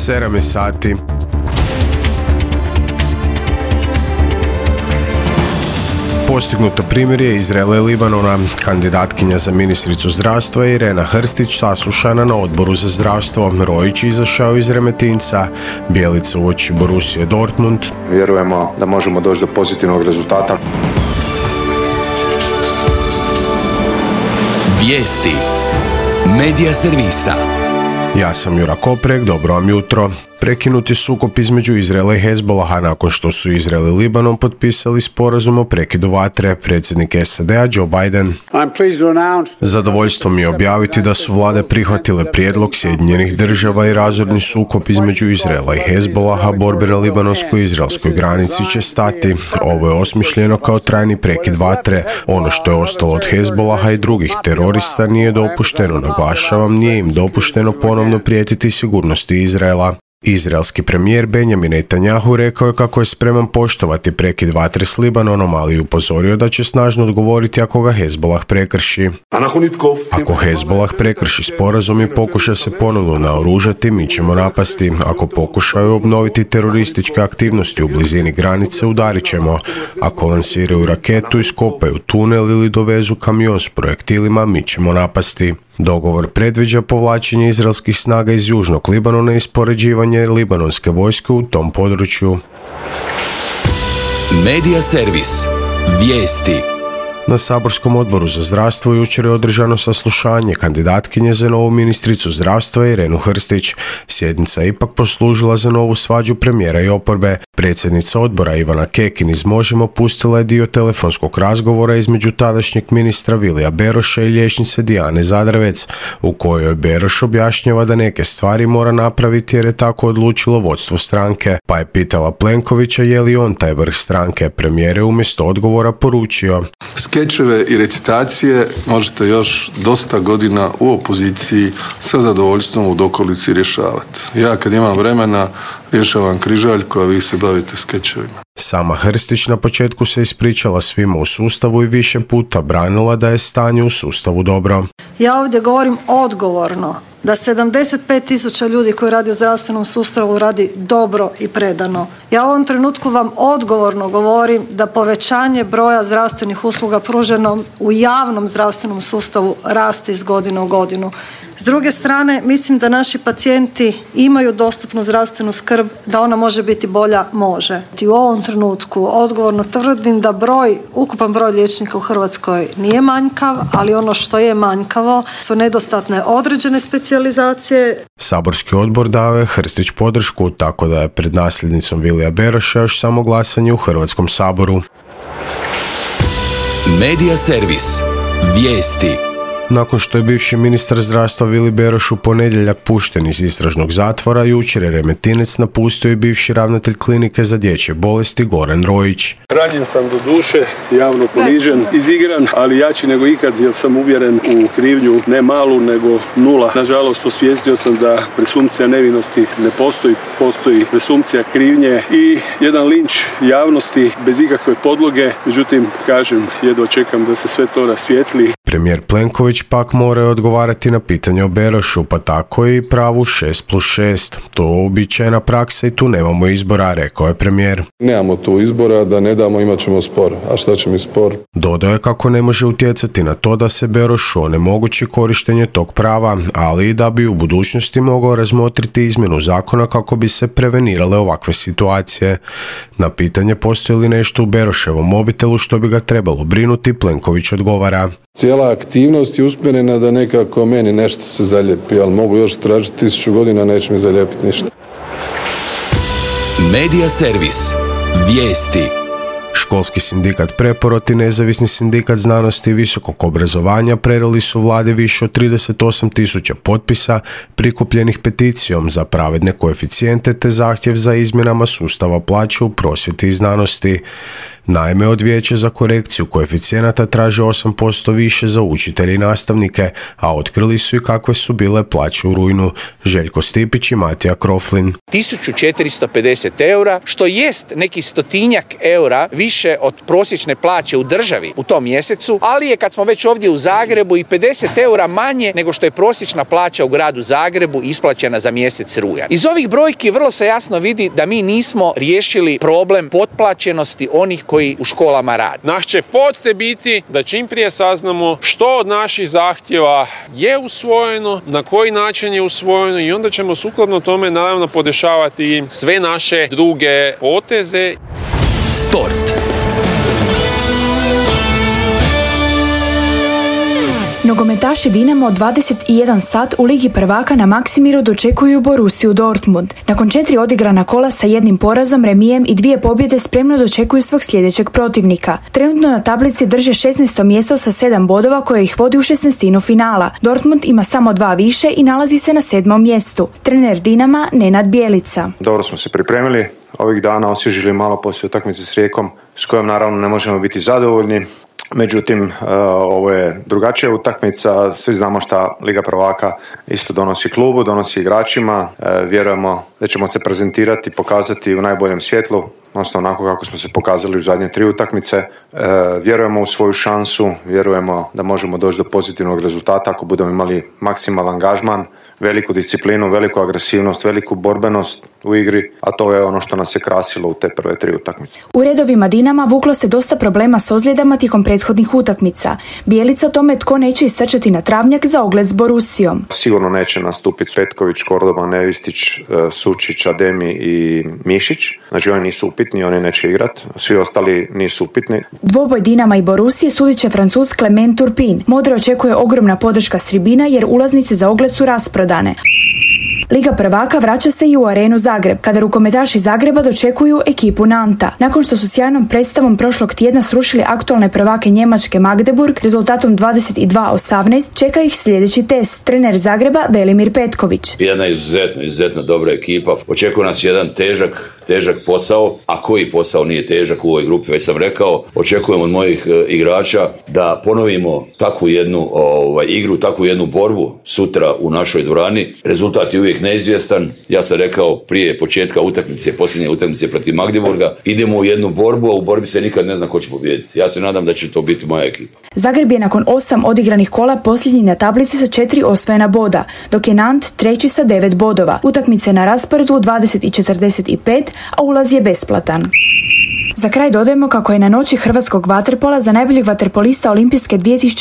7 sati. Postignuto primirje Izraela i Libanona. Kandidatkinja za ministricu zdravstva Irena Hrstić saslušana na Odboru za zdravstvo. Rojić izašao iz Remetinca. Bjelica uoči Borussije Dortmund. Vjerujemo da možemo doći do pozitivnog rezultata. Vijesti Medija servisa. Ja sam Jura Koprek, dobro vam jutro. Prekinuti sukob između Izraela i Hezbolaha nakon što su Izrael i Libanon potpisali sporazum o prekidu vatre, predsjednik SAD-a Joe Biden. Zadovoljstvo mi je objaviti da su vlade prihvatile prijedlog Sjedinjenih država i razorni sukob između Izraela i Hezbolaha, borbe na libanonsko-izraelskoj granici će stati. Ovo je osmišljeno kao trajni prekid vatre. Ono što je ostalo od Hezbolaha i drugih terorista nije dopušteno, naglašavam, nije im dopušteno ponovno prijetiti sigurnosti Izraela. Izraelski premijer Benjamin Netanjahu rekao je kako je spreman poštovati prekid vatre s Libanonom, ali upozorio da će snažno odgovoriti ako ga Hezbolah prekrši. Ako Hezbolah prekrši sporazum i pokuša se ponovno naoružati, mi ćemo napasti. Ako pokušaju obnoviti terorističke aktivnosti u blizini granice, udarit ćemo. Ako lansiraju raketu, iskopaju tunel ili dovezu kamion s projektilima, mi ćemo napasti. Dogovor predviđa povlačenje izraelskih snaga iz južnog Libanona i spoređivanje libanonske vojske u tom području. Medija servis. Vijesti. Na saborskom odboru za zdravstvo jučer je održano saslušanje kandidatkinje za novu ministricu zdravstva Irenu Hrstić. Sjednica je ipak poslužila za novu svađu premijera i oporbe. Predsjednica odbora Ivana Kekin iz Možemo pustila je dio telefonskog razgovora između tadašnjeg ministra Vilija Beroša i liječnice Dijane Zadravec, u kojoj Beroš objašnjava da neke stvari mora napraviti jer je tako odlučilo vodstvo stranke, pa je pitala Plenkovića je li on taj vrh stranke. Premijer je umjesto odgovora poručio: skečeve i recitacije možete još dosta godina u opoziciji sa zadovoljstvom u dokolici rješavati. Ja kad imam vremena rješavam križaljku, a vi se bavite skečevima. Sama Hrstić na početku se ispričala svima u sustavu i više puta branila da je stanje u sustavu dobro. Ja ovdje govorim odgovorno da 75.000 ljudi koji radi u zdravstvenom sustavu radi dobro i predano. Ja u ovom trenutku vam odgovorno govorim da povećanje broja zdravstvenih usluga pruženo u javnom zdravstvenom sustavu raste iz godine u godinu. S druge strane, mislim da naši pacijenti imaju dostupnu zdravstvenu skrb, da ona može biti bolja, može. I u ovom trenutku odgovorno tvrdim da ukupan broj liječnika u Hrvatskoj nije manjkav, ali ono što je manjkavo su nedostatne određene specijalizacije. Saborski odbor dao je Hrstić podršku, tako da je pred nasljednicom Vilija Beroša još samo glasanje u Hrvatskom saboru. Medija servis. Vijesti. Nakon što je bivši ministar zdravstva Vili Beroš u ponedjeljak pušten iz istražnog zatvora, jučer je Remetinec napustio i bivši ravnatelj klinike za dječje bolesti Goran Rojić. Ranjen sam do duše, javno ponižen, izigran, ali jači nego ikad jer sam uvjeren u krivnju ne malu nego nula. Nažalost, osvijestio sam da presumpcija nevinosti ne postoji, postoji presumpcija krivnje i jedan linč javnosti bez ikakve podloge. Međutim, kažem, jedva čekam da se sve to rasvijetli. Premijer Plenković pak mora odgovarati na pitanje o Berošu, pa tako i pravu 6+6. To je uobičajena praksa i tu nemamo izbora, rekao je premijer. Nemamo tu izbora, da ne damo imat ćemo spor. A šta će mi spor? Dodao je kako ne može utjecati na to da se Berošu onemogući korištenje tog prava, ali i da bi u budućnosti mogao razmotriti izmjenu zakona kako bi se prevenirale ovakve situacije. Na pitanje postoji li nešto u Beroševom mobitelu što bi ga trebalo brinuti, Plenković odgovara: cijela aktivnost je usmjerena da nekako meni nešto se zaljepi, ali mogu još tražiti 1000 godina, neće mi zalijepiti ništa. Medija servis. Vijesti. Školski sindikat Preporod i Nezavisni sindikat znanosti i visokog obrazovanja predali su vladi više od 38.000 potpisa prikupljenih peticijom za pravedne koeficijente te zahtjev za izmjenama sustava plaće u prosvjeti i znanosti. Naime, od Vijeća za korekciju koeficijenata traže 8% više za učitelje i nastavnike, a otkrili su i kakve su bile plaće u rujnu. Željko Stipić i Matija Kroflin. 1450 eura, što jest neki 100 eura više od prosječne plaće u državi u tom mjesecu, ali je, kad smo već ovdje u Zagrebu, i 50 eura manje nego što je prosječna plaća u gradu Zagrebu isplaćena za mjesec rujan. Iz ovih brojki vrlo se jasno vidi da mi nismo riješili problem potplaćenosti onih koji u školama rade. Naš će forte biti da čim prije saznamo što od naših zahtjeva je usvojeno, na koji način je usvojeno, i onda ćemo sukladno tome naravno podešavati sve naše druge poteze. Sport. Nogometaši Dinamo 21 sat u Ligi prvaka na Maksimiru dočekuju Borussiju Dortmund. Nakon 4 odigrana kola sa jednim porazom, remijem i 2 pobjede spremno dočekuju svog sljedećeg protivnika. Trenutno na tablici drže 16. mjesto sa 7 bodova koje ih vodi u 16. finala. Dortmund ima samo 2 više i nalazi se na 7. mjestu. Trener Dinama Nenad Bjelica. Dobro smo se pripremili, ovih dana osvježili malo poslije utakmice s Rijekom, s kojom naravno ne možemo biti zadovoljni. Međutim, ovo je drugačija utakmica, svi znamo šta Liga prvaka isto donosi klubu, donosi igračima, vjerujemo da ćemo se prezentirati, pokazati u najboljem svjetlu, odnosno onako kako smo se pokazali u zadnje 3 utakmice. Vjerujemo u svoju šansu, vjerujemo da možemo doći do pozitivnog rezultata ako budemo imali maksimalan angažman, veliku disciplinu, veliku agresivnost, veliku borbenost u igri, a to je ono što nas je krasilo u te prve 3 utakmice. U redovima Dinama vuklo se dosta problema s ozljedama tijekom prethodnih utakmica. Bjelica o tome tko neće istrčati na travnjak za ogled s Borussijom. Sigurno neće nastupiti Petković, Kordoba, Nevistić, Sučić, Ademi i Mišić. Znači oni nisu upitni, oni neće igrati. Svi ostali nisu upitni. Dvoboj Dinama i Borussije sudit će Francuz Clement Turpin. Modre očekuje ogromna podrška s tribina jer ulaznice za ogled su rasprodane. Liga prvaka vraća se i u Arenu Zagreb, kada rukometaši Zagreba dočekuju ekipu Nanta. Nakon što su sjajnom predstavom prošlog tjedna srušili aktualne prvake Njemačke Magdeburg rezultatom 22-18, čeka ih sljedeći test. Trener Zagreba Velimir Petković. Jedna izuzetno dobra ekipa. Očekuje nas jedan težak posao, a koji posao nije težak u ovoj grupi, već sam rekao. Očekujem od mojih igrača da ponovimo takvu jednu igru, takvu jednu borbu sutra u našoj dvorani. Rezultat je uvijek neizvjestan. Ja sam rekao prije početka utakmice, posljednje utakmice protiv Magdeburga, idemo u jednu borbu, a u borbi se nikad ne zna ko će pobijediti. Ja se nadam da će to biti moja ekipa. Zagreb je nakon 8 odigranih kola posljednji na tablici sa 4 osvojena boda, dok je Nant treći sa 9 bodova. Utakmice na rasporedu u 20:45, a ulaz je besplatan. Za kraj dodajemo kako je na noći hrvatskog vaterpola za najboljeg vaterpolista Olimpijske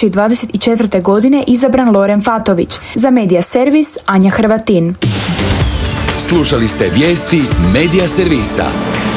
2024. godine izabran Loren Fatović. Za Medija Servis Anja Hrvatin. Slušali ste vijesti Medija Servisa.